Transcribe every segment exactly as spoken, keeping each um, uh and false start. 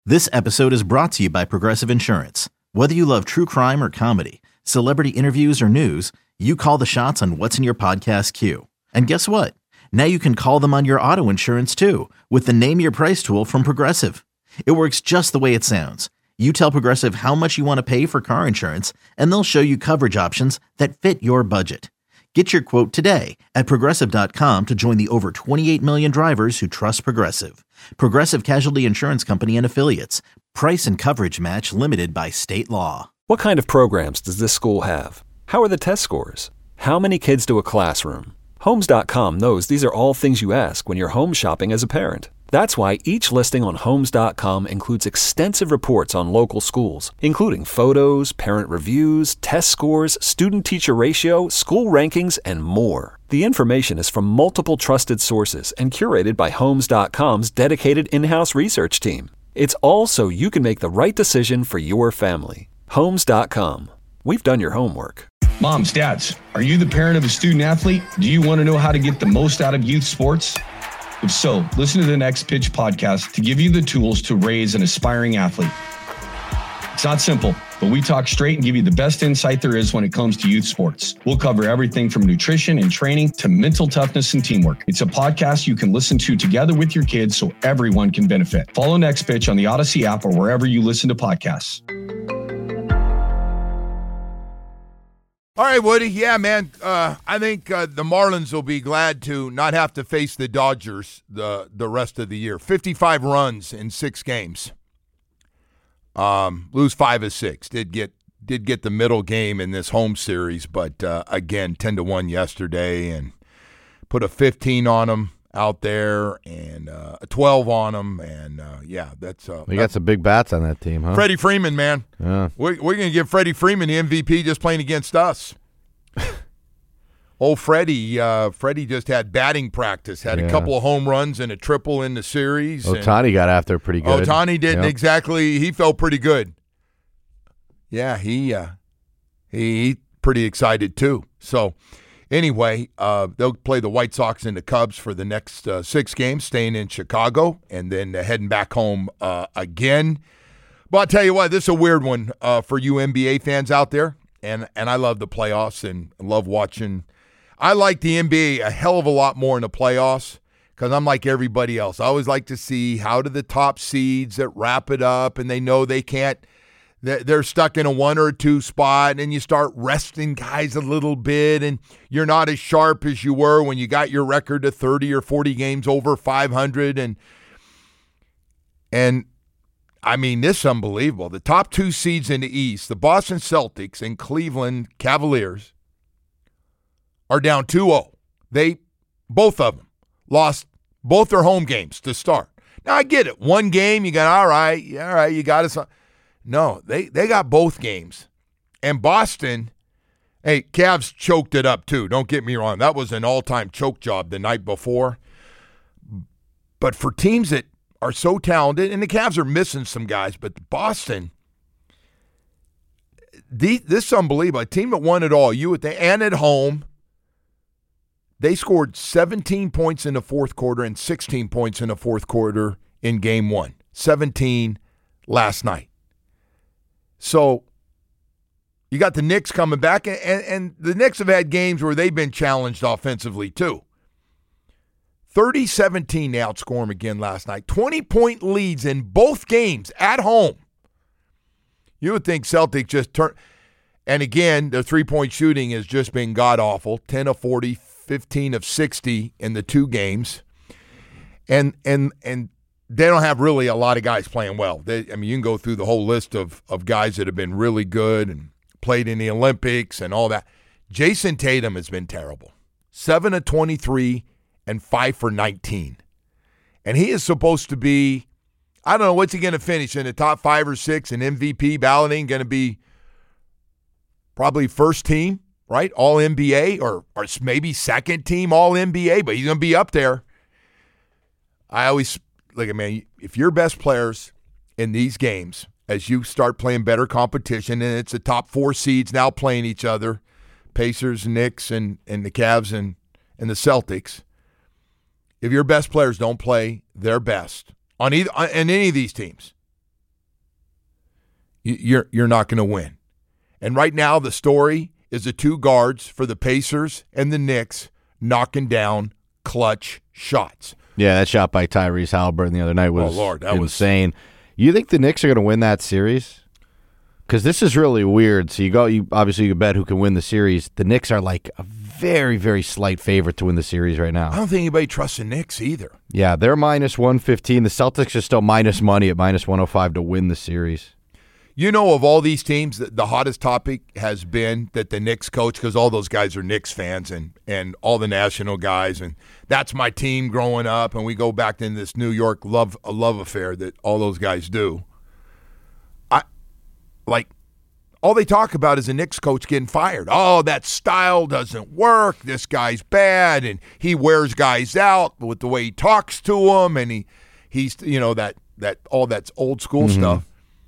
This episode is brought to you by Progressive Insurance. Whether you love true crime or comedy, celebrity interviews or news, you call the shots on what's in your podcast queue. And guess what? Now you can call them on your auto insurance too with the Name Your Price tool from Progressive. It works just the way it sounds. You tell Progressive how much you want to pay for car insurance, and they'll show you coverage options that fit your budget. Get your quote today at Progressive dot com to join the over twenty-eight million drivers who trust Progressive. Progressive Casualty Insurance Company and Affiliates. Price and coverage match limited by state law. What kind of programs does this school have? How are the test scores? How many kids to a classroom? Homes dot com knows these are all things you ask when you're home shopping as a parent. That's why each listing on Homes dot com includes extensive reports on local schools, including photos, parent reviews, test scores, student-teacher ratio, school rankings, and more. The information is from multiple trusted sources and curated by Homes dot com's dedicated in-house research team. It's all so you can make the right decision for your family. Homes dot com. We've done your homework. Moms, dads, are you the parent of a student athlete? Do you want to know how to get the most out of youth sports? If so, listen to the Next Pitch podcast to give you the tools to raise an aspiring athlete. It's not simple, but we talk straight and give you the best insight there is when it comes to youth sports. We'll cover everything from nutrition and training to mental toughness and teamwork. It's a podcast you can listen to together with your kids so everyone can benefit. Follow Next Pitch on the Odyssey app or wherever you listen to podcasts. All right, Woody. Yeah, man. Uh, I think uh, the Marlins will be glad to not have to face the Dodgers the the rest of the year. fifty-five runs in six games. Um, lose five of six. Did get did get the middle game in this home series, but uh, again, ten to one yesterday, and put a fifteen on them out there, and uh, a twelve on them, and uh, yeah, that's uh, we got some big bats on that team, huh? Freddie Freeman, man. Yeah. We're, we're going to give Freddie Freeman the M V P just playing against us. Old Freddie, uh, Freddie just had batting practice, had yeah. a couple of home runs and a triple in the series. Ohtani got after pretty good. Ohtani didn't yep. exactly. He felt pretty good. Yeah, he uh, he, he pretty excited too. So anyway, uh, they'll play the White Sox and the Cubs for the next uh, six games, staying in Chicago, and then uh, heading back home uh, again. But I'll tell you what, this is a weird one uh, for you N B A fans out there, and and I love the playoffs and love watching. I like the N B A a hell of a lot more in the playoffs because I'm like everybody else. I always like to see how do the top seeds that wrap it up, and they know they can't. They're stuck in a one or a two spot, and you start resting guys a little bit, and you're not as sharp as you were when you got your record to thirty or forty games over five hundred. And, and I mean, this is unbelievable. The top two seeds in the East, the Boston Celtics and Cleveland Cavaliers, are down two oh. They, both of them, lost both their home games to start. Now, I get it. One game, you got, all right, all right, you got it. No, they, they got both games. And Boston, hey, Cavs choked it up too. Don't get me wrong. That was an all-time choke job the night before. But for teams that are so talented, and the Cavs are missing some guys, but Boston, the, this is unbelievable. A team that won it all, you at the and at home, they scored seventeen points in the fourth quarter and sixteen points in the fourth quarter in game one. seventeen last night. So you got the Knicks coming back, and, and the Knicks have had games where they've been challenged offensively too. thirty seventeen, they outscore them again last night. twenty-point leads in both games at home. You would think Celtics just turn. And again, their three-point shooting has just been god-awful. ten of forty, fifteen of sixty in the two games. And and and they don't have really a lot of guys playing well. They, I mean, you can go through the whole list of, of guys that have been really good and played in the Olympics and all that. Jason Tatum has been terrible. seven of twenty-three and five for nineteen. And he is supposed to be, I don't know, what's he going to finish in the top five or six in M V P balloting? Going to be probably first team, right? All N B A or, or maybe second team All N B A, but he's going to be up there. I always, look, man, if your best players in these games, as you start playing better competition, and it's the top four seeds now playing each other, Pacers, Knicks, and, and the Cavs and, and the Celtics, if your best players don't play their best on either on any of these teams, you're you're not going to win. And right now the story is the two guards for the Pacers and the Knicks knocking down clutch shots. Yeah, that shot by Tyrese Halliburton the other night was oh, Lord, that insane. Was... You think the Knicks are going to win that series? Because this is really weird. So you go, you obviously you bet who can win the series. The Knicks are like a very, very slight favorite to win the series right now. I don't think anybody trusts the Knicks either. Yeah, they're minus one fifteen. The Celtics are still minus money at minus one oh five to win the series. You know, of all these teams, the, the hottest topic has been that the Knicks coach, because all those guys are Knicks fans and, and all the national guys, and that's my team growing up, and we go back into this New York love a love affair that all those guys do. I like all they talk about is the Knicks coach getting fired. Oh, that style doesn't work. This guy's bad, and he wears guys out with the way he talks to them, and he he's you know that that all that's old school mm-hmm. stuff.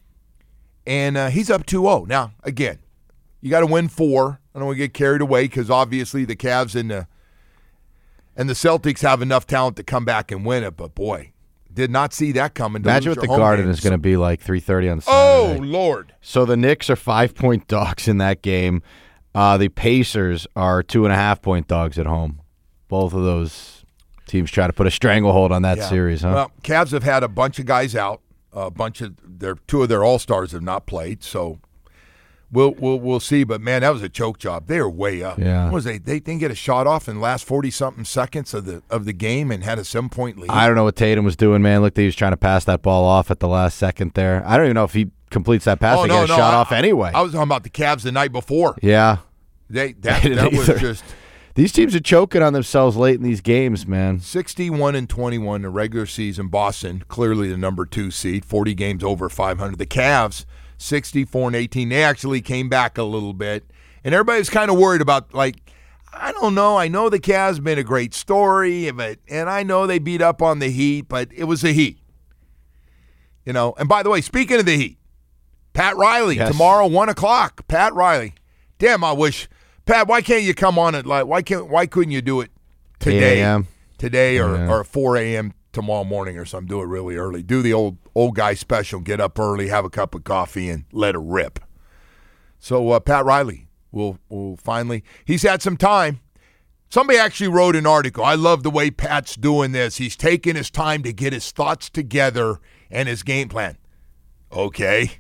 And uh, he's up two oh. Now, again, you got to win four. I don't want to get carried away because obviously the Cavs and the and the Celtics have enough talent to come back and win it. But, boy, did not see that coming. Imagine what the Garden games. is going to be like three thirty on Saturday. Oh, Lord. So the Knicks are five-point dogs in that game. Uh, the Pacers are two-and-a-half-point dogs at home. Both of those teams try to put a stranglehold on that yeah. series, huh? Well, Cavs have had a bunch of guys out. A bunch of their two of their all-stars have not played, so we'll we'll we'll see. But man, that was a choke job. They were way up. Yeah, what was they they didn't get a shot off in the last forty something seconds of the of the game and had a seven point lead. I don't know what Tatum was doing, man. Looked like he was trying to pass that ball off at the last second there. I don't even know if he completes that pass. Oh, to no, get a no, shot I, off anyway. I was talking about the Cavs the night before. Yeah, they that, that was just. These teams are choking on themselves late in these games, man. sixty-one and twenty-one in regular season. Boston, clearly the number two seed, forty games over five hundred. The Cavs, sixty-four and eighteen. They actually came back a little bit. And everybody was kind of worried about, like, I don't know. I know the Cavs been a great story, but and I know they beat up on the Heat, but it was the Heat. You know, and by the way, speaking of the Heat, Pat Riley, yes. tomorrow, one o'clock. Pat Riley. Damn, I wish... Pat, why can't you come on at like why can't why couldn't you do it today, eight a.m. today or, yeah. or four a.m. tomorrow morning or something? Do it really early. Do the old old guy special. Get up early, have a cup of coffee, and let it rip. So uh, Pat Riley will will finally. He's had some time. Somebody actually wrote an article. I love the way Pat's doing this. He's taking his time to get his thoughts together and his game plan. Okay,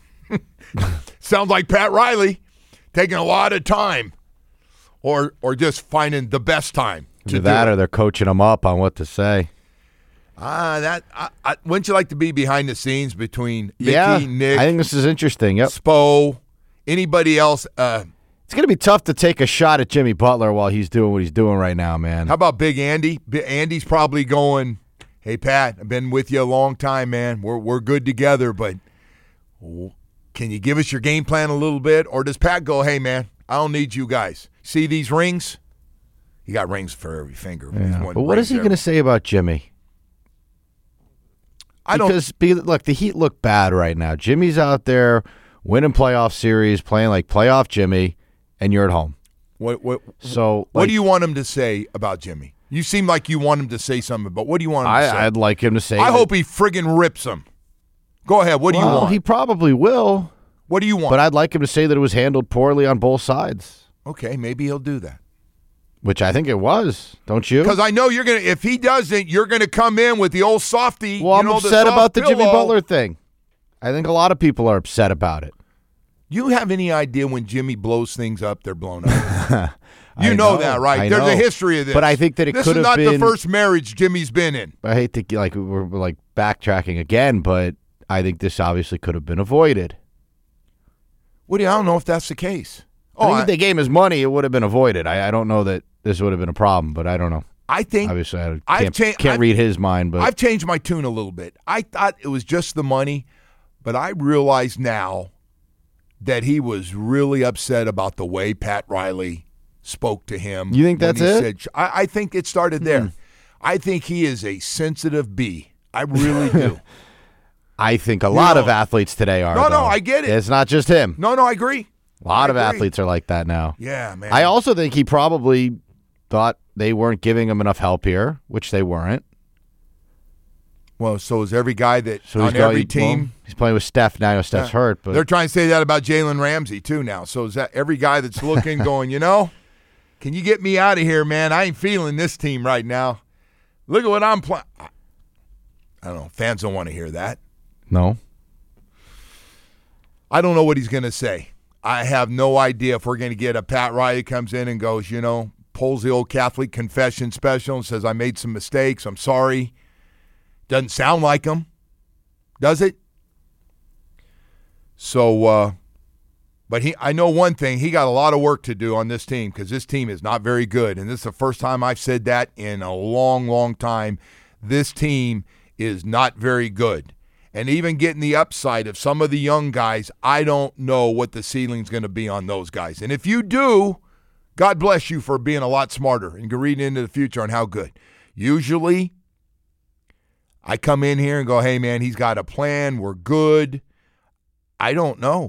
sounds like Pat Riley taking a lot of time. Or or just finding the best time to Either do that it. Or they're coaching them up on what to say. Ah, that I, I, wouldn't you like to be behind the scenes between Mickey, yeah, Nick, I think this is interesting. Yep. Spo, anybody else? Uh, it's going to be tough to take a shot at Jimmy Butler while he's doing what he's doing right now, man. How about Big Andy? B- Andy's probably going, hey, Pat, I've been with you a long time, man. We're we're good together, but can you give us your game plan a little bit? Or does Pat go, hey, man, I don't need you guys. See these rings? You got rings for every finger. Yeah. But what is he going to say about Jimmy? I because, don't. Be, look, the Heat look bad right now. Jimmy's out there winning playoff series, playing like playoff Jimmy, and you're at home. What? What? So, what like, do you want him to say about Jimmy? You seem like you want him to say something, but what do you want him I, to say? I'd like him to say. I that. hope he friggin' rips him. Go ahead. What do well, you want? He probably will. What do you want? But I'd like him to say that it was handled poorly on both sides. Okay, maybe he'll do that. Which I think it was, don't you? Because I know you're gonna. If he doesn't, you're gonna come in with the old softy. Well, you I'm know, upset the about the pillow. Jimmy Butler thing. I think a lot of people are upset about it. You have any idea when Jimmy blows things up, they're blown up? you know, know that, right? I There's know. a history of this. But I think that it this could is have not been the first marriage Jimmy's been in. I hate to like we're, we're like backtracking again, but I think this obviously could have been avoided. Woody, I don't know if that's the case. I Oh, think I, if they gave him his money, it would have been avoided. I, I don't know that this would have been a problem, but I don't know. I think Obviously, I I've can't, cha- can't I've- read his mind, but I've changed my tune a little bit. I thought it was just the money, but I realize now that he was really upset about the way Pat Riley spoke to him. You think when that's he it? Said, I, I think it started there. Hmm. I think he is a sensitive bee. I really do. I think a lot know, of athletes today are. No, no, though. I get it. It's not just him. No, no, I agree. A lot I of agree. athletes are like that now. Yeah, man. I also think he probably thought they weren't giving him enough help here, which they weren't. Well, so is every guy that So on he's got- every well, team. he's playing with Steph now. I know Steph's Yeah. hurt, but They're trying to say that about Jalen Ramsey too now. So is that every guy that's looking going, you know, can you get me out of here, man? I ain't feeling this team right now. Look at what I'm playing. I don't know. Fans don't want to hear that. no. I don't know what he's going to say. I have no idea if we're going to get a Pat Riley comes in and goes, you know, pulls the old Catholic confession special and says, I made some mistakes. I'm sorry. Doesn't sound like him, does it? So, uh, but he, I know one thing. He got a lot of work to do on this team because this team is not very good. And this is the first time I've said that in a long, long time. This team is not very good. And even getting the upside of some of the young guys, I don't know what the ceiling's going to be on those guys. And if you do, God bless you for being a lot smarter and reading into the future on how good. Usually, I come in here and go, hey, man, he's got a plan. We're good. I don't know.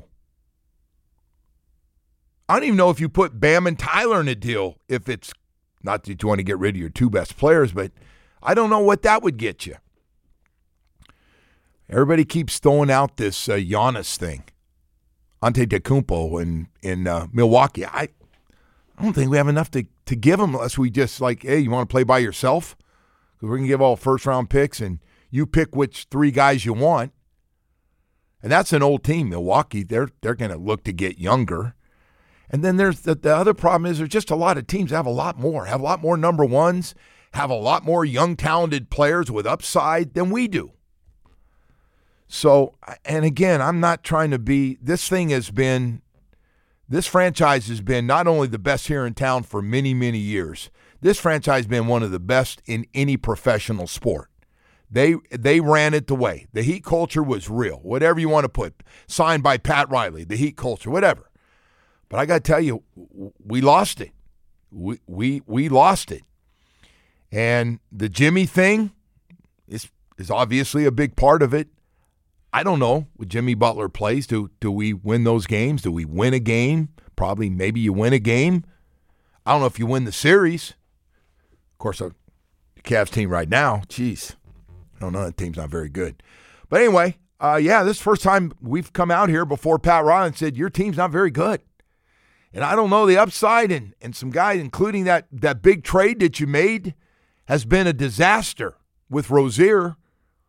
I don't even know if you put Bam and Tyler in a deal, if it's not that you want to get rid of your two best players, but I don't know what that would get you. Everybody keeps throwing out this uh, Giannis thing, Antetokounmpo in in uh, Milwaukee. I, I don't think we have enough to, to give him unless we just like, hey, you want to play by yourself? Because we're going to give all first round picks and you pick which three guys you want. And that's an old team, Milwaukee. They're they're going to look to get younger. And then there's the, the other problem is there's just a lot of teams that have a lot more, have a lot more number ones, have a lot more young, talented players with upside than we do. So, and again, I'm not trying to be, this thing has been, this franchise has been not only the best here in town for many, many years. This franchise has been one of the best in any professional sport. They they ran it the way. The Heat culture was real, whatever you want to put. Signed by Pat Riley, the Heat culture, whatever. But I got to tell you, we lost it. We, we, we lost it. And the Jimmy thing is, is obviously a big part of it. I don't know. When Jimmy Butler plays, do do we win those games? Do we win a game? Probably, maybe you win a game. I don't know if you win the series. Of course, the Cavs team right now, geez, I don't know. That team's not very good. But anyway, uh, yeah, this is the first time we've come out here before Pat Riley and said, your team's not very good. And I don't know the upside, and, and some guys, including that, that big trade that you made, has been a disaster with Rozier.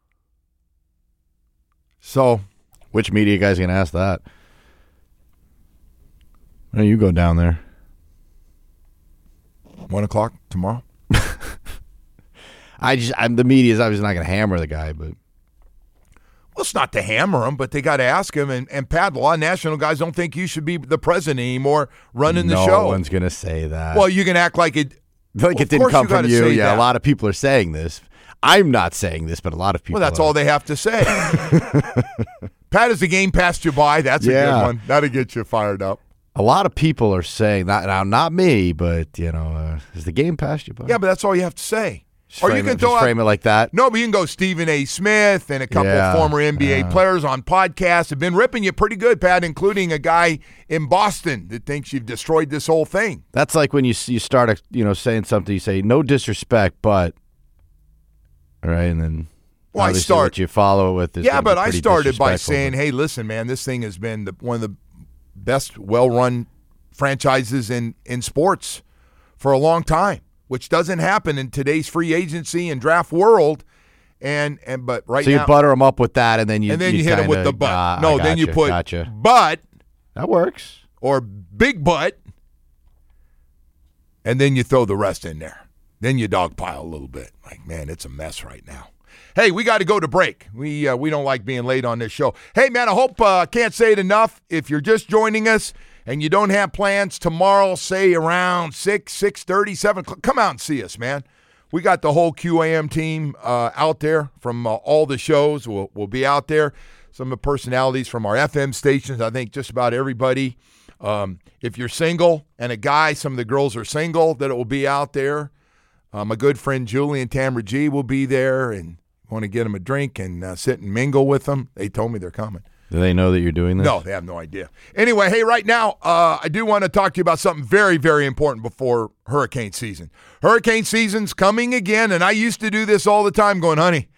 So, Which media guy's going to ask that? Why don't you go down there? one o'clock tomorrow? I just, I'm, the media's obviously not going to hammer the guy, but Well, it's not to hammer him, but they got to ask him. And, and Pat, a lot of national guys don't think you should be the president anymore running the no show. No one's going to say that. Well, you can act like it. like well, it didn't come you from you. say Yeah, that. a lot of people are saying this. I'm not saying this, but a lot of people Well, that's are. all they have to say. Pat, as the game passed you by, that's a Yeah. good one. That'll get you fired up. A lot of people are saying that now, not me, but you know, uh, is the game past you? By? Yeah, but that's all you have to say. Just or frame you can it, throw just out, frame it like that. No, but you can go Stephen A. Smith and a couple Yeah, of former N B A yeah. players on podcasts have been ripping you pretty good, Pat, including a guy in Boston that thinks you've destroyed this whole thing. That's like when you you start a, you know saying something, you say no disrespect, but all right, and then Well, I obviously start- what you follow it with is Yeah, gonna be but I pretty started by disrespectful, saying, but- hey, listen, man, this thing has been the, one of the best well-run franchises in, in sports for a long time, which doesn't happen in today's free agency and draft world. And and but right so now, you butter them up with that, and then you and then you, hit them with kinda- the butt. Ah, no, I then you gotcha, put gotcha. but That works. or big butt, and then you throw the rest in there. Then you dogpile a little bit. Like, man, it's a mess right now. Hey, we got to go to break. We uh, we don't like being late on this show. Hey, man, I hope I uh, can't say it enough. If you're just joining us and you don't have plans tomorrow, say around six, six thirty, seven o'clock, come out and see us, man. We got the whole Q A M team uh, out there from uh, all the shows. We'll, we'll be out there. Some of the personalities from our F M stations, I think just about everybody. Um, if you're single and a guy, some of the girls are single, that it will be out there. Uh, my good friend Julie and Tamara G will be there, and want to get them a drink and uh, sit and mingle with them. They told me they're coming. Do they know that you're doing this? No, they have no idea. Anyway, hey, right now, uh, I do want to talk to you about something very, very important before hurricane season. Hurricane season's coming again, and I used to do this all the time going, honey,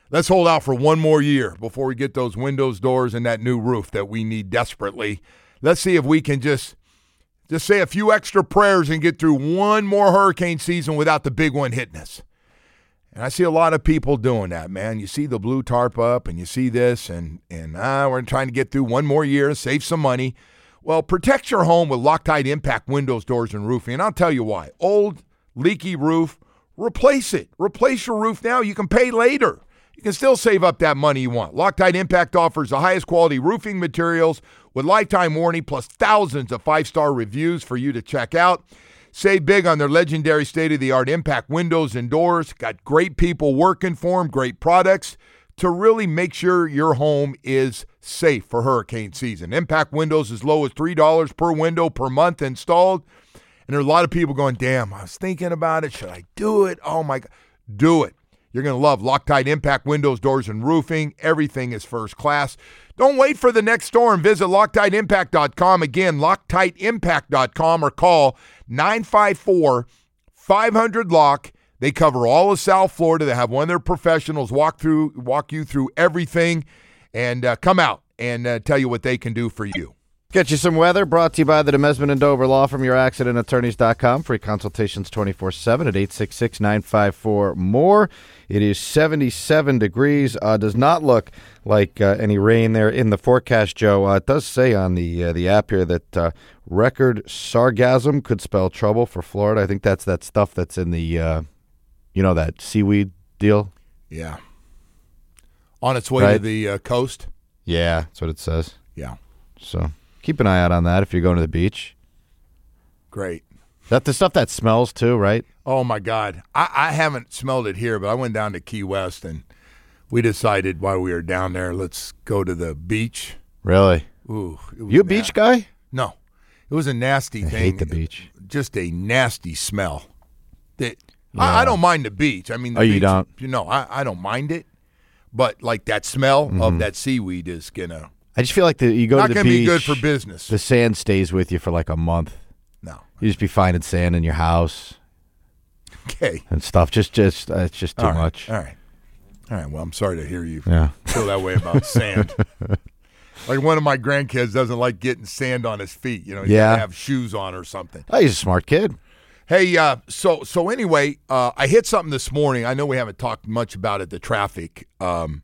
Let's hold out for one more year before we get those windows, doors, and that new roof that we need desperately. Let's see if we can just just say a few extra prayers and get through one more hurricane season without the big one hitting us. And I see a lot of people doing that, man. You see the blue tarp up, and you see this, and, and ah, we're trying to get through one more year, save some money. Well, protect your home with Loctite Impact windows, doors, and roofing. And I'll tell you why. Old, leaky roof, replace it. Replace your roof now. You can pay later. You can still save up that money you want. Loctite Impact offers the highest quality roofing materials with lifetime warranty plus thousands of five-star reviews for you to check out. Save big on their legendary state-of-the-art Impact windows and doors. Got great people working for them, great products to really make sure your home is safe for hurricane season. Impact windows as low as three dollars per window per month installed. And there are a lot of people going, damn, I was thinking about it. Should I do it? Oh, my God. Do it. You're going to love Loctite Impact windows, doors, and roofing. Everything is first class. Don't wait for the next storm. Visit Loctite Impact dot com. Again, Loctite Impact dot com or call nine five four, five hundred, L O C K. They cover all of South Florida. They have one of their professionals walk through, walk you through everything and uh, come out and uh, tell you what they can do for you. Get you some weather, brought to you by the Demesman and Dover Law from your accident attorneys dot com. Free consultations twenty-four seven at eight six six, nine five four, M O R E. It is seventy-seven degrees. Uh, does not look like uh, any rain there in the forecast, Joe. Uh, it does say on the uh, the app here that uh, record sargassum could spell trouble for Florida. I think that's that stuff that's in the, uh, you know, that seaweed deal. Yeah. On its way right? to the uh, coast. Yeah, that's what it says. Yeah. So keep an eye out on that if you're going to the beach. Great. That the stuff that smells too, right? Oh, my God. I, I haven't smelled it here, but I went down to Key West, and we decided while we were down there, let's go to the beach. Really? Ooh. It was You a beach guy? No. It was a nasty I thing. hate the beach. Just a nasty smell. That Yeah. I, I don't mind the beach. I mean, the Oh, you beach, don't? You know, I, I don't mind it. But, like, that smell Mm-hmm. of that seaweed is going to I just feel like the, you go not to the going to beach. be good for business. The sand stays with you for like a month. No. You just be finding sand in your house Okay. and stuff. Just, just, uh, it's just too All right. much. All right. All right. Well, I'm sorry to hear you Yeah. feel that way about sand. Like one of my grandkids doesn't like getting sand on his feet. You know, he's Yeah. got to have shoes on or something. Oh, he's a smart kid. Hey, uh, so so anyway, uh, I hit something this morning. I know we haven't talked much about it, the traffic. Um,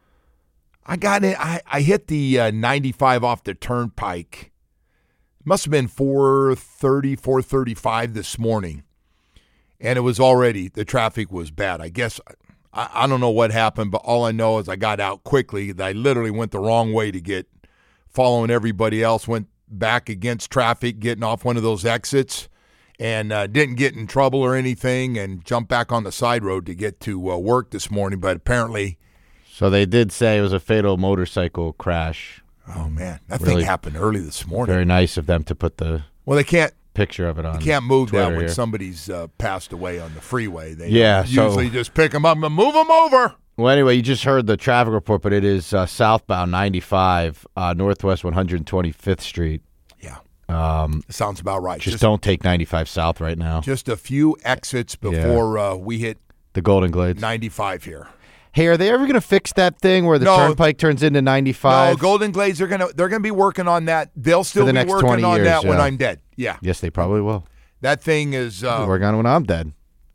I got it. I, I hit the uh, ninety-five off the turnpike. It must have been four thirty, four thirty-five this morning. And it was already, the traffic was bad. I guess, I, I don't know what happened, but all I know is I got out quickly. I literally went the wrong way to get, following everybody else, went back against traffic, getting off one of those exits. And uh, didn't get in trouble or anything, and jumped back on the side road to get to uh, work this morning. But apparently, So they did say it was a fatal motorcycle crash. oh man, that Really thing happened early this morning. Very nice of them to put the Well, they can't picture of it on. they can't move Twitter that when here. somebody's uh, passed away on the freeway. They Yeah, so- usually just pick them up and move them over. Well, anyway, you just heard the traffic report, but it is uh, southbound ninety-five, uh, Northwest one hundred twenty-fifth Street. Yeah, Um, sounds about right. just, don't take ninety-five south right now. just a few exits before uh, we hit The Golden Glades. ninety-five here. Hey, are they ever going to fix that thing where the No. turnpike turns into ninety-five? No, Golden Glades are gonna they're gonna be working on that. They'll still the be next working twenty on years, that when yeah. I'm dead. Yeah, Yes, they probably will. that thing is. They'll Uh, work on it when I'm dead.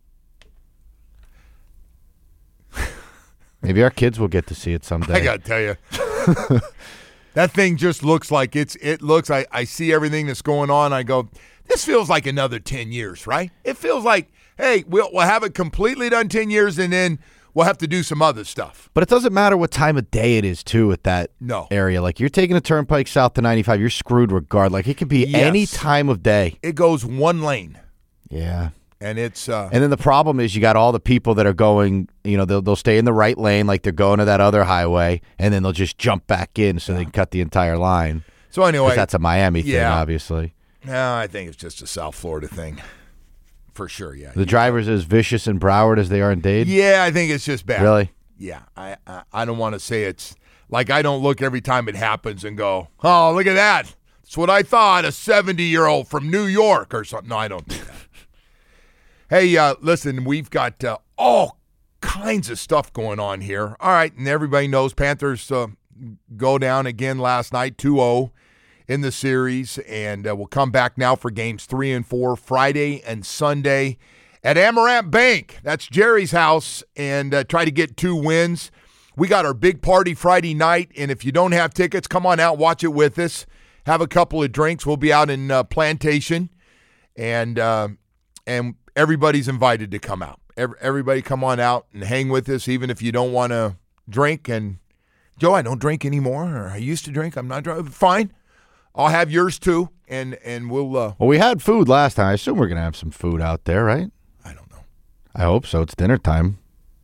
Maybe our kids will get to see it someday. I gotta tell you, that thing just looks like it's. It looks. I, I see everything that's going on. I go, this feels like another ten years, right? It feels like, hey, we'll we'll have it completely done ten years, and then we'll have to do some other stuff. But it doesn't matter what time of day it is, too, at that No. area. Like, you're taking a turnpike south to ninety-five, you're screwed regardless. Like, it could be Yes. any time of day. It goes one lane, Yeah. and it's. Uh, And then the problem is you got all the people that are going, you know, they'll, they'll stay in the right lane like they're going to that other highway, and then they'll just jump back in so they can cut the entire line. so anyway, 'Cause that's a Miami thing, yeah. obviously. no, I think it's just a South Florida thing, for sure. Yeah. The drivers are as vicious in Broward as they are in Dade? Yeah, I think it's just bad. Really? Yeah, I I, I don't want to say it's like I don't look every time it happens and go, oh, look at that. That's what I thought, a seventy-year-old from New York or something. No, I don't do that. Hey, uh, listen, we've got uh, all kinds of stuff going on here. All right, and everybody knows Panthers uh, go down again last night, two oh in the series, and uh, we'll come back now for games three and four, Friday and Sunday at Amaranth Bank. That's Jerry's house, and uh, try to get two wins. We got our big party Friday night, and if you don't have tickets, come on out, watch it with us. Have a couple of drinks. We'll be out in uh, Plantation, and uh, and everybody's invited to come out. Every, everybody come on out and hang with us, even if you don't want to drink. And, Joe, I don't drink anymore, or I used to drink. I'm not driving. Fine. I'll have yours too, and, and we'll uh, – Well, we had food last time. I assume we're going to have some food out there, right? I don't know. I hope so. It's dinner time.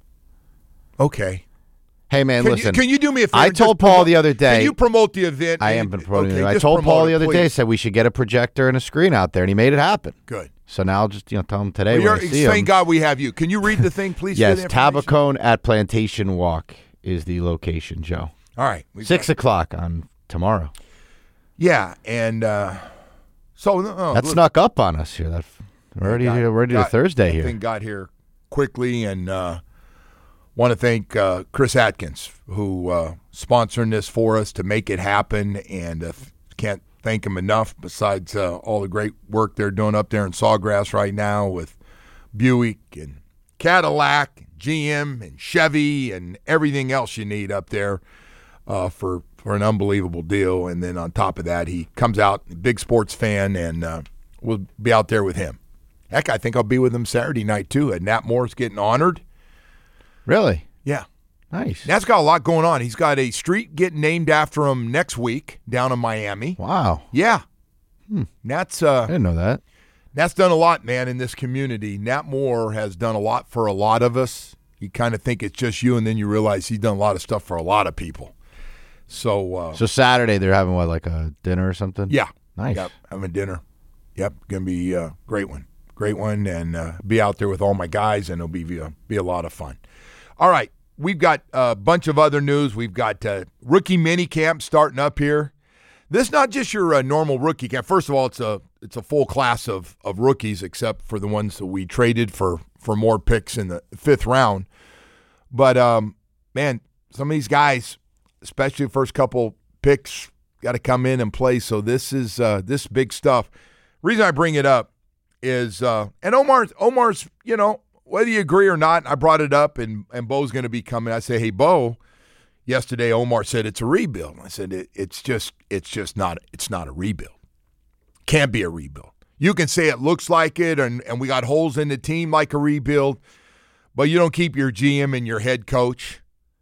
Okay. Hey, man, Can listen. You, can you do me a favor? I told Just Paul promote, the other day. Can you promote the event? I and, am been promoting okay, it. I just told Paul it, the other please. day, said we should get a projector and a screen out there, and he made it happen. Good. So now I'll just you know tell him today Well, when I see thank him. God we have you. Can you read the thing, please? Yes, for the information? Tabacone at Plantation Walk is the location, Joe. All right. we Six got- o'clock on tomorrow. Yeah, and uh, so oh, That look, snuck up on us here. That we're already got- here, we're already got- to Thursday that here. thing got here quickly, and uh, want to thank uh, Chris Atkins, who uh, sponsoring this for us to make it happen, and uh, can't thank him enough, besides uh, all the great work they're doing up there in Sawgrass right now with Buick and Cadillac, G M and Chevy, and everything else you need up there uh, for, for an unbelievable deal. And then on top of that, he comes out, big sports fan, and uh, we'll be out there with him. Heck, I think I'll be with him Saturday night, too. And Nat Moore's getting honored. Really? Yeah. Nice. Nat's got a lot going on. He's got a street getting named after him next week down in Miami. Wow. Yeah. Hmm. Nat's, I uh, didn't know that. Nat's done a lot, man, in this community. Nat Moore has done a lot for a lot of us. You kind of think it's just you, and then you realize he's done a lot of stuff for a lot of people. So, uh, So Saturday they're having what, like a dinner or something? yeah. Nice. Yep, having dinner. Yep, going to be a great one. Great one, and uh, be out there with all my guys, and it'll be, uh, be a lot of fun. All right. We've got a bunch of other news. We've got uh, rookie mini camp starting up here. This is not just your uh, normal rookie camp. First of all, it's a it's a full class of of rookies, except for the ones that we traded for for more picks in the fifth round. But um, man, some of these guys, especially the first couple picks, got to come in and play. So this is uh, this big stuff. Reason I bring it up is, uh, and Omar Omar's, you know. Whether you agree or not, I brought it up, and, and Bo's going to be coming. I say, hey, Bo, yesterday Omar said it's a rebuild. I said, it, it's just it's just not it's not a rebuild. Can't be a rebuild. You can say it looks like it, and, and we got holes in the team like a rebuild, but you don't keep your G M and your head coach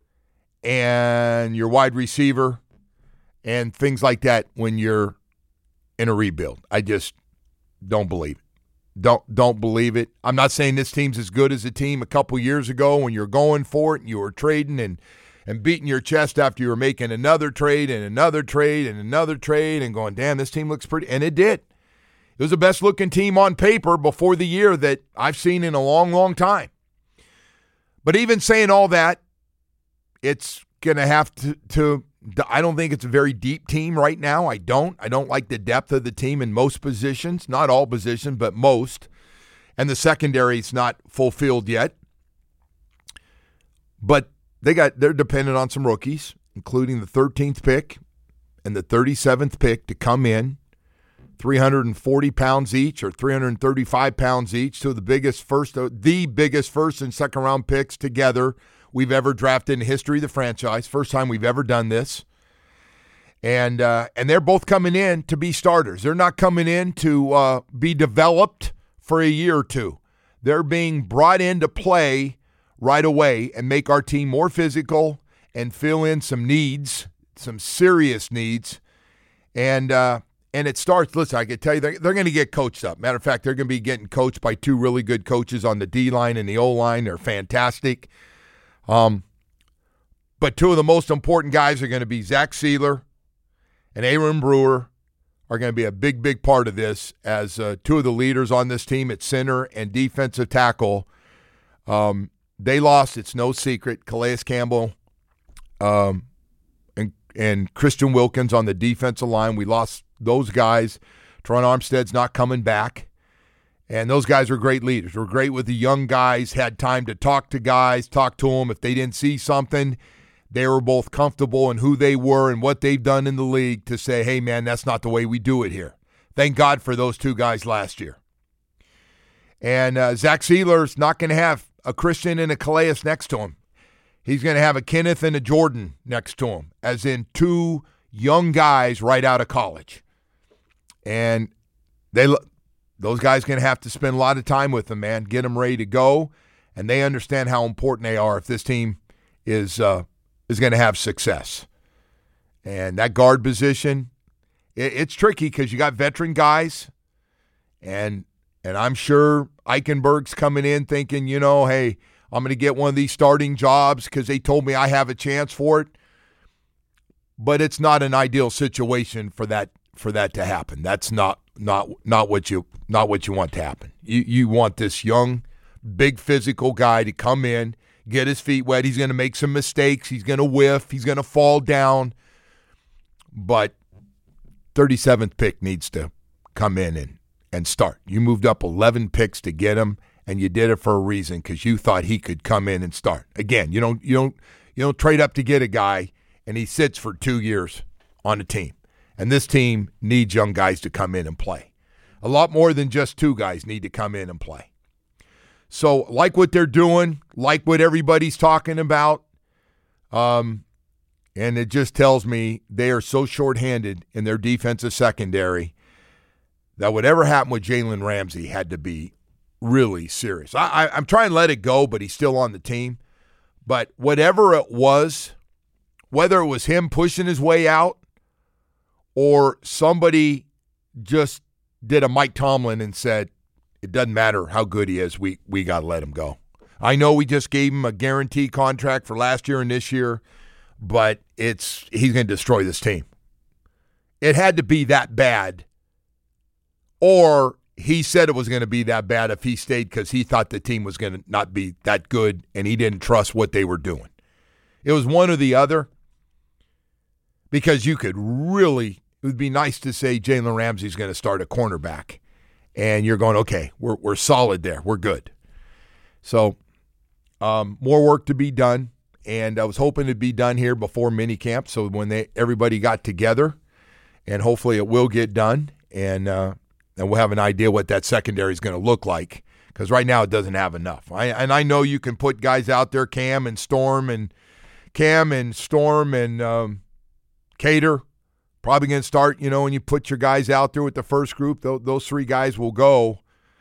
and your wide receiver and things like that when you're in a rebuild. I just don't believe it. Don't don't believe it. I'm not saying this team's as good as a team a couple years ago when you're going for it and you were trading and, and beating your chest after you were making another trade and another trade and another trade and going, damn, this team looks pretty. And it did. It was the best-looking team on paper before the year that I've seen in a long, long time. But even saying all that, it's going to have to, to – I don't think it's a very deep team right now. I don't. I don't like the depth of the team in most positions. Not all positions, but most. And the secondary's not fulfilled yet. But they got they're dependent on some rookies, including the thirteenth pick and the thirty-seventh pick to come in, three hundred forty pounds each or three hundred thirty-five pounds each, to the biggest first, the biggest first and second round picks together we've ever drafted in the history of the franchise. First time we've ever done this. And uh, and they're both coming in to be starters. They're not coming in to uh, be developed for a year or two. They're being brought in to play right away and make our team more physical and fill in some needs, some serious needs. And uh, and it starts, listen, I can tell you, they're, they're going to get coached up. Matter of fact, they're going to be getting coached by two really good coaches on the D-line and the O-line. They're fantastic. Um, but two of the most important guys are going to be Zach Sealer and Aaron Brewer are going to be a big, big part of this as uh, two of the leaders on this team at center and defensive tackle. Um, they lost, it's no secret, Calais Campbell um, and, and Christian Wilkins on the defensive line. We lost those guys. Teron Armstead's not coming back. And those guys were great leaders. Were great with the young guys, had time to talk to guys, talk to them. If they didn't see something, they were both comfortable in who they were and what they've done in the league to say, hey, man, that's not the way we do it here. Thank God for those two guys last year. And uh, Zach Sieler's not going to have a Christian and a Calais next to him. He's going to have a Kenneth and a Jordan next to him, as in two young guys right out of college. And they those guys going to have to spend a lot of time with them, man, get them ready to go, and they understand how important they are if this team is uh, is going to have success. And that guard position, it, it's tricky because you got veteran guys, and and I'm sure Eichenberg's coming in thinking, you know, hey, I'm going to get one of these starting jobs because they told me I have a chance for it. But it's not an ideal situation for that for that to happen. That's not not not what you not what you want to happen. You you want this young, big physical guy to come in, get his feet wet. He's going to make some mistakes. He's going to whiff. He's going to fall down. But thirty-seventh pick needs to come in and, and start. You moved up eleven picks to get him, and you did it for a reason because you thought he could come in and start. Again, you don't you don't you don't trade up to get a guy and he sits for two years on a team. And this team needs young guys to come in and play. A lot more than just two guys need to come in and play. So like what they're doing, like what everybody's talking about, um, and it just tells me they are so shorthanded in their defensive secondary that whatever happened with Jalen Ramsey had to be really serious. I, I, I'm trying to let it go, but he's still on the team. But whatever it was, whether it was him pushing his way out or somebody just did a Mike Tomlin and said, it doesn't matter how good he is, we, we got to let him go. I know we just gave him a guarantee contract for last year and this year, but it's he's going to destroy this team. It had to be that bad, or he said it was going to be that bad if he stayed because he thought the team was going to not be that good and he didn't trust what they were doing. It was one or the other. Because you could really, it would be nice to say Jalen Ramsey's going to start a cornerback. And you're going, okay, we're we're solid there. We're good. So um, more work to be done. And I was hoping it'd be done here before minicamp. So when they everybody got together, and hopefully it will get done. And, uh, and we'll have an idea what that secondary is going to look like. Because right now it doesn't have enough. I, and I know you can put guys out there, Cam and Storm and Cam and Storm and um, Cater, probably going to start, you know, when you put your guys out there with the first group, th- those three guys will go.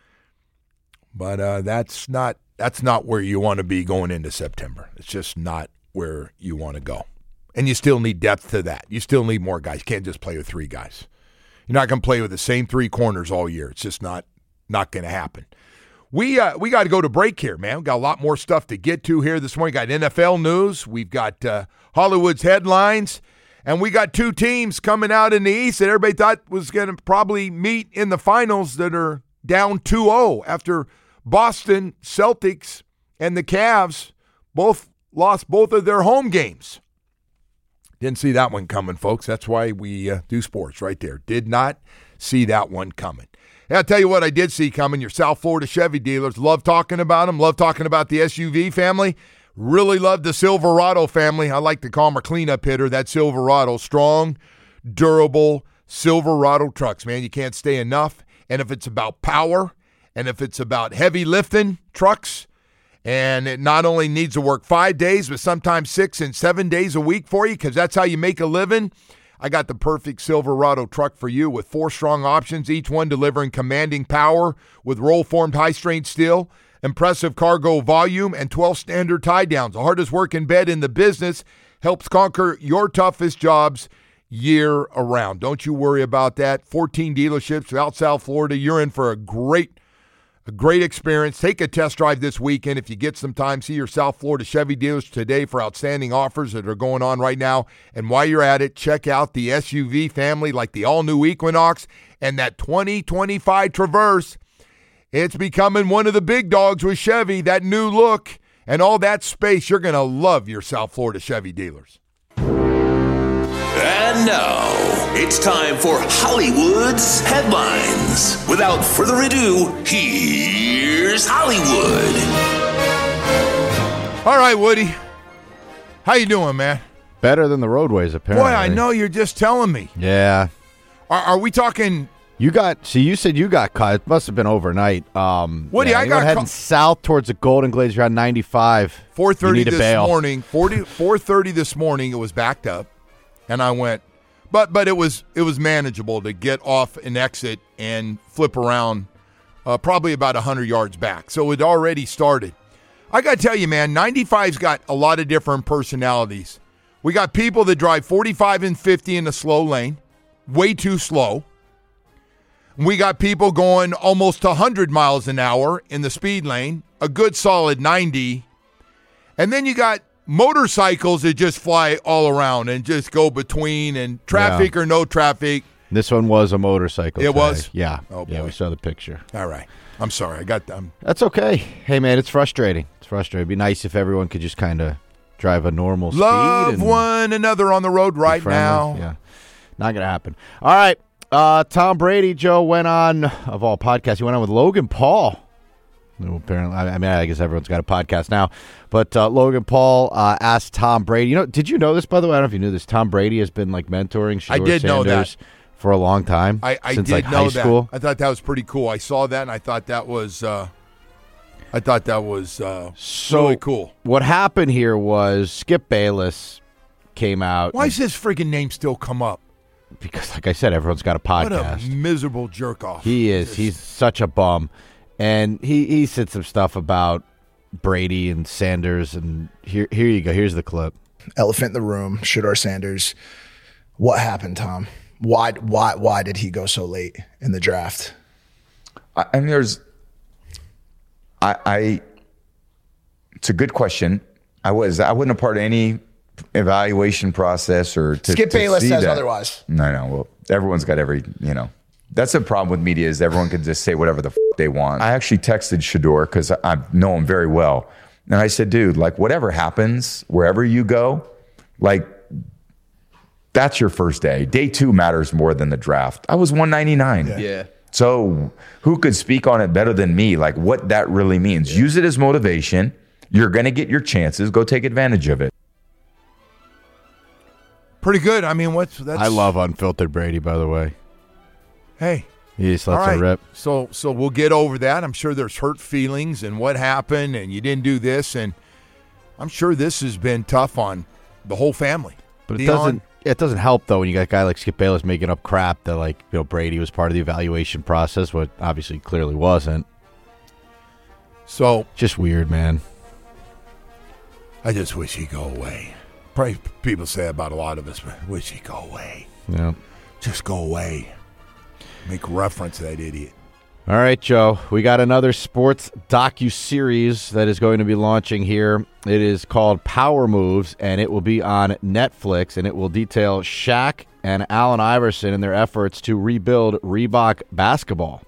But uh, that's not that's not where you want to be going into September. It's just not where you want to go. And you still need depth to that. You still need more guys. You can't just play with three guys. You're not going to play with the same three corners all year. It's just not not going to happen. We uh, we got to go to break here, man. We've got a lot more stuff to get to here this morning. We've got N F L news. We've got uh, Hollywood's headlines. And we got two teams coming out in the East that everybody thought was going to probably meet in the finals that are down two oh after Boston Celtics and the Cavs both lost both of their home games. Didn't see that one coming, folks. That's why we uh, do sports right there. Did not see that one coming. Hey, I'll tell you what I did see coming. Your South Florida Chevy dealers. Love talking about them. Love talking about the S U V family. Really love the Silverado family. I like to call them our cleanup hitter, that Silverado. Strong, durable Silverado trucks, man. You can't stay enough. And if it's about power and if it's about heavy lifting trucks, and it not only needs to work five days, but sometimes six and seven days a week for you because that's how you make a living, I got the perfect Silverado truck for you with four strong options, each one delivering commanding power with roll-formed high-strength steel, impressive cargo volume, and twelve standard tie-downs. The hardest working bed in the business helps conquer your toughest jobs year-around. Don't you worry about that. fourteen dealerships throughout South Florida. You're in for a great, a great experience. Take a test drive this weekend if you get some time. See your South Florida Chevy dealers today for outstanding offers that are going on right now. And while you're at it, check out the S U V family like the all-new Equinox and that twenty twenty-five Traverse. It's becoming one of the big dogs with Chevy, that new look and all that space. You're going to love your South Florida Chevy dealers. And now, it's time for Hollywood's headlines. Without further ado, here's Hollywood. All right, Woody. How you doing, man? Better than the roadways, apparently. Boy, I know you're just telling me. Yeah. Are, are we talking... You got, see, you said you got caught. It must have been overnight. Um, Woody, yeah, I you got were heading ca- south towards the Golden Glades. You're on ninety-five. four thirty You need to this bail. morning. forty, four thirty this morning, it was backed up. And I went, but but it was it was manageable to get off and exit and flip around uh, probably about one hundred yards back. So it already started. I got to tell you, man, ninety-five's got a lot of different personalities. We got people that drive forty-five and fifty in the slow lane, way too slow. We got people going almost one hundred miles an hour in the speed lane, a good solid ninety. And then you got motorcycles that just fly all around and just go between, and traffic Yeah. or no traffic. This one was a motorcycle. It today. was? Yeah. Oh, yeah, boy. we saw the picture. All right. I'm sorry. I got them. That's okay. Hey, man, it's frustrating. It's frustrating. It'd be nice if everyone could just kind of drive a normal speed. Love and one another on the road be right friendly. now. Yeah. Not going to happen. All right. Uh, Tom Brady, Joe, went on, of all podcasts, he went on with Logan Paul. Who apparently, I mean, I guess everyone's got a podcast now. But uh, Logan Paul uh, asked Tom Brady. You know, did you know this, by the way? I don't know if you knew this. Tom Brady has been, like, mentoring Shedeur I did Sanders know that. for a long time. I, I since, did like, know high that. school. I thought that was pretty cool. I saw that, and I thought that was uh, I thought that was uh, So really cool. What happened here was Skip Bayless came out. Why does this friggin' name still come up? Because, like I said, everyone's got a What podcast. a miserable jerk off. He is. Just- He's such a bum. And he, he said some stuff about Brady and Sanders. And here here you go. Here's the clip. Elephant in the room, Shedeur Sanders. What happened, Tom? Why why why did he go so late in the draft? I, I mean, there's, I, I, it's a good question. I was, I wasn't a part of any evaluation process or to, Skip to Bayless see says that. otherwise. No, no. Well, everyone's got every, you know, that's the problem with media is everyone can just say whatever the f- they want. I actually texted Shedeur because I, I know him very well. And I said, dude, like whatever happens, wherever you go, like that's your first day. Day two matters more than the draft. I was one ninety-nine. Yeah. Yeah. So who could speak on it better than me? Like what that really means. Use it as motivation. You're going to get your chances. Go take advantage of it. pretty good. I mean, what's that's? I love Unfiltered Brady, by the way. Hey, He just all lets right. it rip. So so we'll get over that. I'm sure there's hurt feelings and what happened, and you didn't do this, and I'm sure this has been tough on the whole family. But it Dion, doesn't it doesn't help, though, when you got a guy like Skip Bayless making up crap that, like, you know, Brady was part of the evaluation process, what obviously clearly wasn't. So Just weird, man. I just wish he'd go away. Probably people say about a lot of us, but I wish he'd go away. Yeah. Just go away. Make reference to that idiot. All right, Joe. We got another sports docu-series that is going to be launching here. It is called Power Moves, and it will be on Netflix, and it will detail Shaq and Allen Iverson in their efforts to rebuild Reebok basketball.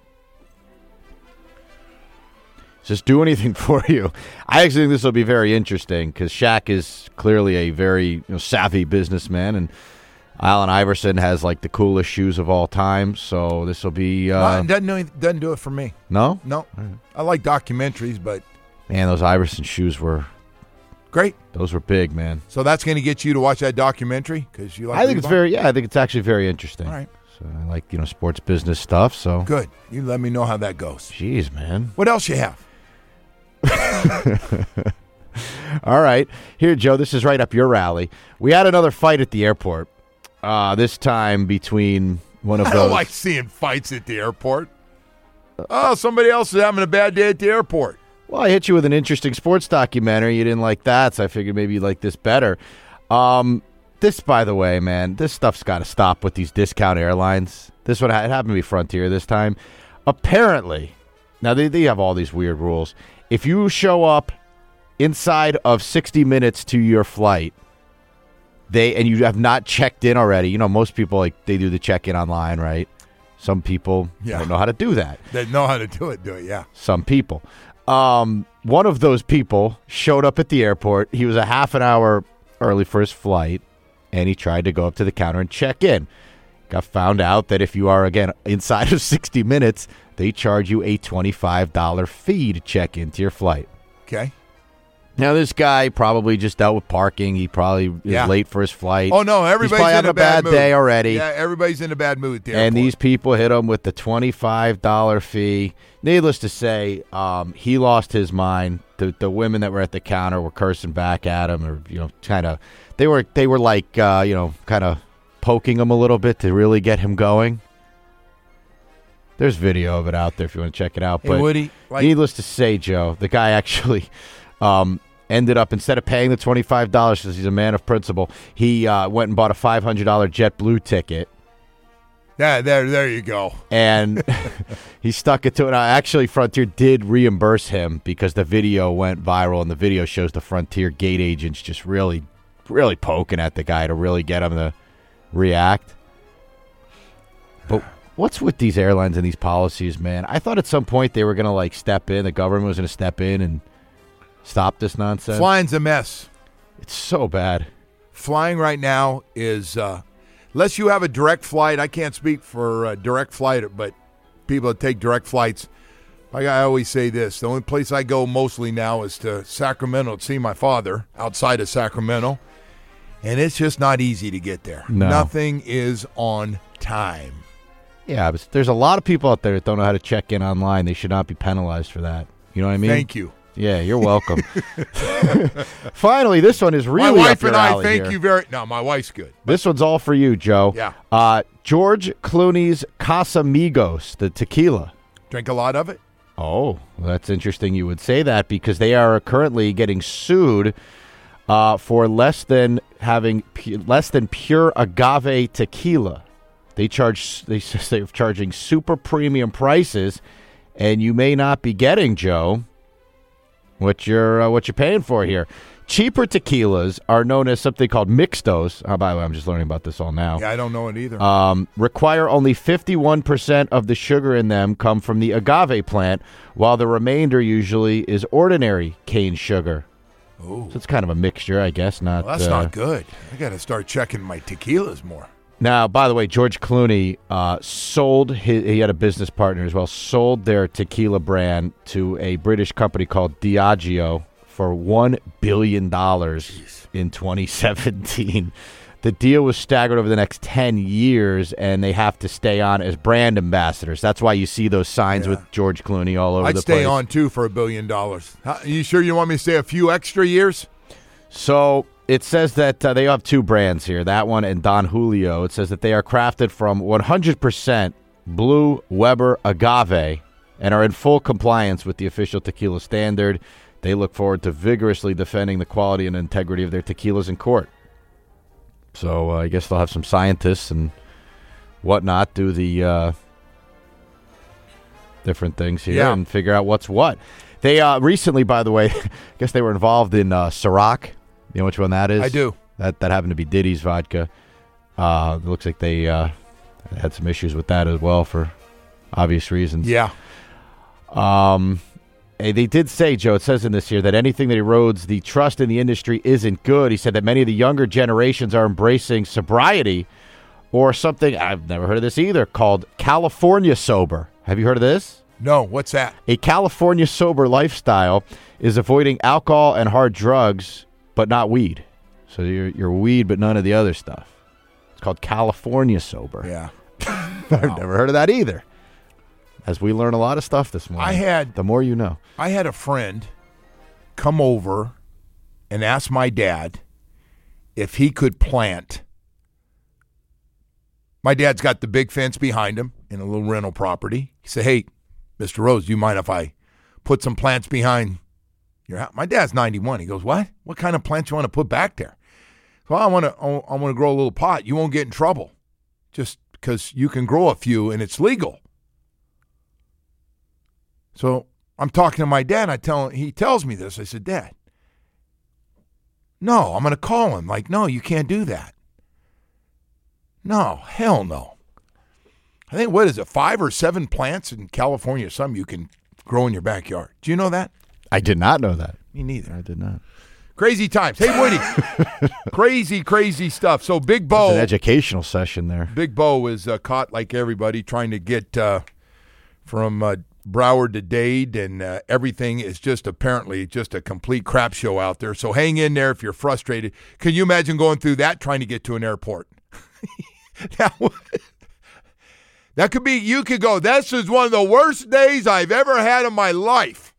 Just do anything for you. I actually think this will be very interesting because Shaq is clearly a very you know, savvy businessman, and Allen Iverson has like the coolest shoes of all time. So this will be uh, No, doesn't, do, doesn't do it for me. no, No. I like documentaries, but man, those Iverson shoes were great. those were big, man. So that's going to get you to watch that documentary because you like I think it's Reebok? very yeah. I think it's actually very interesting. All right. So I like you know sports business stuff. So Good. You let me know how that goes. jeez, man. What else you have? All right, here, Joe. This is right up your alley. We had another fight at the airport. Uh, this time between one of I those. don't like seeing fights at the airport. Oh, somebody else is having a bad day at the airport. Well, I hit you with an interesting sports documentary. You didn't like that, so I figured maybe you'd like this better. Um, this, by the way, man, this stuff's got to stop with these discount airlines. This one it happened to be Frontier this time. Apparently, now they, they have all these weird rules. If you show up inside of sixty minutes to your flight, they and you have not checked in already, you know, most people, like, they do the check-in online, right? Some people Yeah. don't know how to do that. They know how to do it, do it, yeah. Some people. Um, one of those people showed up at the airport. He was a half an hour early for his flight, and he tried to go up to the counter and check in. got found out that if you are, again, inside of sixty minutes, they charge you a twenty-five dollars fee to check into your flight. Okay. Now, this guy probably just dealt with parking. He probably is Yeah. late for his flight. Oh, no, everybody's He's probably in having a a bad, mood. day already. Yeah, everybody's in a bad mood there. And these people hit him with the twenty-five dollars fee. Needless to say, um, he lost his mind. The the women that were at the counter were cursing back at him, or you know, kind of. They were they were like uh, you know, kind of poking him a little bit to really get him going. There's video of it out there if you want to check it out. Hey, But Woody, like- needless to say, Joe, the guy actually um, ended up, instead of paying the twenty-five dollars because he's a man of principle, he uh, went and bought a five hundred dollars JetBlue ticket. Yeah, there, there you go. And he stuck it to it. Actually, Frontier did reimburse him because the video went viral, and the video shows the Frontier gate agents just really, really poking at the guy to really get him to react. But what's with these airlines and these policies, man? I thought at some point they were going to, like, step in. The government was going to step in and stop this nonsense. Flying's a mess. It's so bad. Flying right now is, uh, unless you have a direct flight, I can't speak for uh, direct flight, but people that take direct flights, like I always say this, the only place I go mostly now is to Sacramento to see my father outside of Sacramento, and it's just not easy to get there. No. Nothing is on time. Yeah, but there's a lot of people out there that don't know how to check in online. They should not be penalized for that. You know what I mean? Thank you. Yeah, you're welcome. Finally, this one is really my wife up your and I alley thank here. you very. No, my wife's good. This one's all for you, Joe. Yeah. Uh, George Clooney's Casamigos, the tequila. Drink a lot of it. Oh, well, that's interesting you would say that because they are currently getting sued uh, for less than having pu- less than pure agave tequila. They charge they say they're charging super premium prices, and you may not be getting, Joe, what you're uh, what you're paying for here. Cheaper tequilas are known as something called mixtos. Oh, by the way, I'm just learning about this all now. Yeah, I don't know it either. Um, require only fifty-one percent of the sugar in them come from the agave plant, while the remainder usually is ordinary cane sugar. Oh, So it's kind of a mixture, I guess. Not well, that's uh, not good. I got to start checking my tequilas more. Now, by the way, George Clooney uh, sold his, he had a business partner as well, sold their tequila brand to a British company called Diageo for one billion dollars in twenty seventeen. The deal was staggered over the next ten years, and they have to stay on as brand ambassadors. That's why you see those signs Yeah. with George Clooney all over I'd the stay place. on, too, for a billion dollars. How, you sure you want me to stay a few extra years? So it says that uh, they have two brands here, that one and Don Julio. It says that they are crafted from one hundred percent Blue Weber agave and are in full compliance with the official tequila standard. They look forward to vigorously defending the quality and integrity of their tequilas in court. So uh, I guess they'll have some scientists and whatnot do the uh, different things here Yeah. and figure out what's what. They uh, recently, by the way, I guess they were involved in uh, Ciroc. You know which one that is? I do. That that happened to be Diddy's vodka. Uh, it looks like they uh, had some issues with that as well for obvious reasons. Yeah. Um, eh, they did say, Joe, it says in this here, that anything that erodes the trust in the industry isn't good. He said that many of the younger generations are embracing sobriety or something, I've never heard of this either, called California sober. Have you heard of this? No, what's that? A California sober lifestyle is avoiding alcohol and hard drugs, but not weed. So you're, you're weed, but none of the other stuff. It's called California sober. Yeah. I've never heard of that either. As we learn a lot of stuff this morning. I had the more you know. I had a friend come over and ask my dad if he could plant. My dad's got the big fence behind him in a little rental property. He said, "Hey, Mister Rose, do you mind if I put some plants behind your house?" My dad's ninety-one. He goes, "What? What kind of plants you want to put back there?" So I want to I want to grow a little pot. You won't get in trouble just because you can grow a few and it's legal. So I'm talking to my dad. And I tell him, he tells me this. I said, "Dad, no, I'm going to call him." Like, "No, you can't do that." No, hell no. I think, what is it, five or seven plants in California, some you can grow in your backyard. Do you know that? I did not know that. Me neither. I did not. Crazy times. Hey, Woody. crazy, crazy stuff. So Big Bo. That's an educational session there. Big Bo is uh, caught like everybody trying to get uh, from uh, Broward to Dade, and uh, everything is just apparently just a complete crap show out there. So hang in there if you're frustrated. Can you imagine going through that trying to get to an airport? that, would, that could be, you could go, this is one of the worst days I've ever had in my life.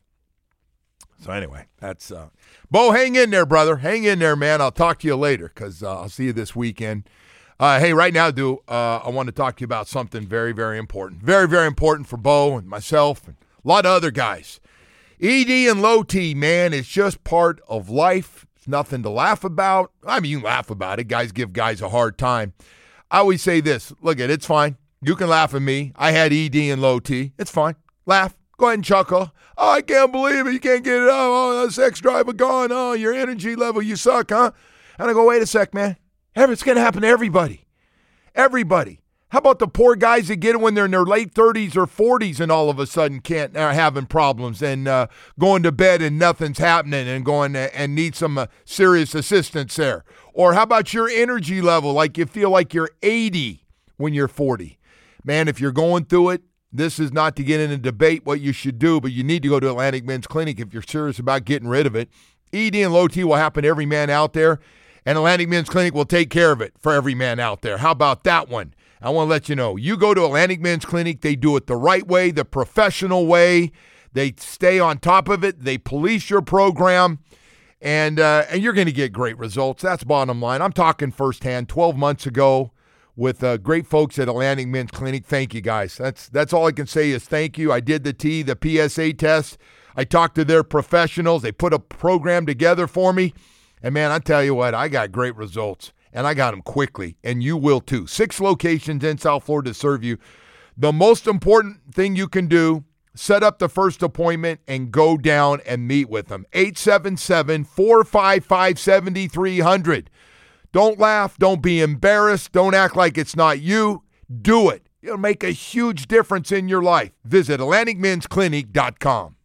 So anyway, that's uh, Bo, hang in there, brother. Hang in there, man. I'll talk to you later because uh, I'll see you this weekend. Uh, hey, right now, dude, uh, I want to talk to you about something very, very important. Very, very important for Bo and myself and a lot of other guys. E D and low T, man, it's just part of life. It's nothing to laugh about. I mean, you can laugh about it. Guys give guys a hard time. I always say this. Look, it, it's fine. You can laugh at me. I had E D and low T. It's fine. Laugh. Go ahead and chuckle. Oh, I can't believe it. You can't get it. Oh, oh sex drive gone. Oh, your energy level, you suck, huh? And I go, wait a sec, man. It's going to happen to everybody. Everybody. How about the poor guys that get it when they're in their late thirties or forties and all of a sudden can't are having problems and uh, going to bed and nothing's happening and going to, and need some uh, serious assistance there? Or how about your energy level, like you feel like you're eighty when you're forty? Man, if you're going through it, this is not to get in a debate what you should do, but you need to go to Atlantic Men's Clinic if you're serious about getting rid of it. E D and low T will happen to every man out there. And Atlantic Men's Clinic will take care of it for every man out there. How about that one? I want to let you know. You go to Atlantic Men's Clinic, they do it the right way, the professional way. They stay on top of it. They police your program, and uh, and you're going to get great results. That's bottom line. I'm talking firsthand. twelve months ago with uh, great folks at Atlantic Men's Clinic. Thank you, guys. That's, that's all I can say is thank you. I did the T, the P S A test. I talked to their professionals. They put a program together for me. And, man, I tell you what, I got great results, and I got them quickly, and you will too. Six locations in South Florida to serve you. The most important thing you can do, set up the first appointment and go down and meet with them. eight seven seven, four five five, seven three zero zero. Don't laugh. Don't be embarrassed. Don't act like it's not you. Do it. It'll make a huge difference in your life. Visit Atlantic Men's Clinic dot com.